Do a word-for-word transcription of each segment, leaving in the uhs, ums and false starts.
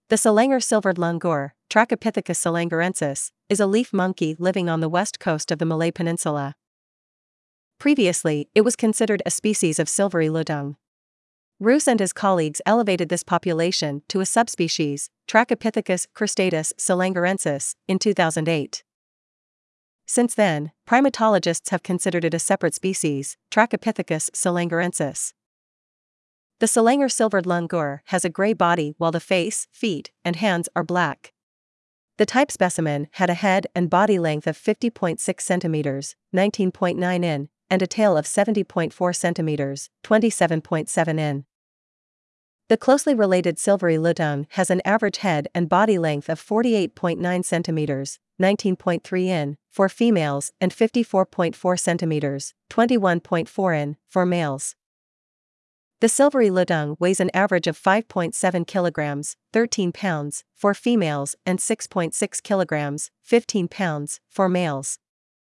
The Selanger silvered langur, Trachypithecus selangarensis, is a leaf monkey living on the west coast of the Malay Peninsula. Previously, it was considered a species of silvery ludung. Roos and his colleagues elevated this population to a subspecies, Trachypithecus cristatus selangarensis, in two thousand eight. Since then, primatologists have considered it a separate species, Trachypithecus selangarensis. The Selanger silvered langur has a gray body while the face, feet, and hands are black. The type specimen had a head and body length of fifty point six centimeters, nineteen point nine in, and a tail of seventy point four centimeters, twenty-seven point seven in. The closely related silvery ludung has an average head and body length of forty-eight point nine centimeters, nineteen point three in, for females and fifty-four point four centimeters, twenty-one point four in, for males. The silvery ludung weighs an average of five point seven kilograms, thirteen pounds, for females and six point six kilograms, fifteen pounds, for males.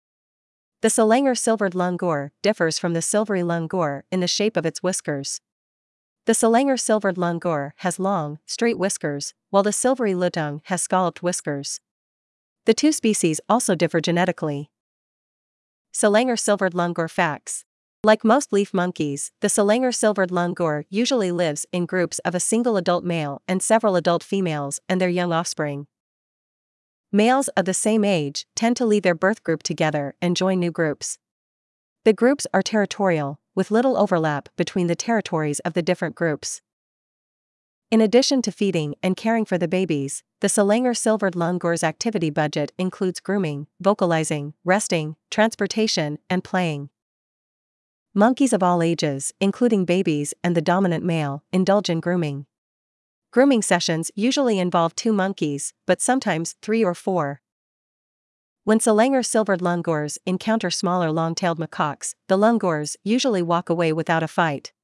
The Selanger silvered langur differs from the silvery langur in the shape of its whiskers. The Selanger silvered langur has long, straight whiskers, while the silvery ludung has scalloped whiskers. The two species also differ genetically. Selanger silvered langur facts. Like most leaf monkeys, the Selanger silvered langur usually lives in groups of a single adult male and several adult females and their young offspring. Males of the same age tend to leave their birth group together and join new groups. The groups are territorial, with little overlap between the territories of the different groups. In addition to feeding and caring for the babies, the Selanger silvered langur's activity budget includes grooming, vocalizing, resting, transportation, and playing. Monkeys of all ages, including babies and the dominant male, indulge in grooming. Grooming sessions usually involve two monkeys, but sometimes three or four. When Selanger silvered langurs encounter smaller long-tailed macaques, the langurs usually walk away without a fight.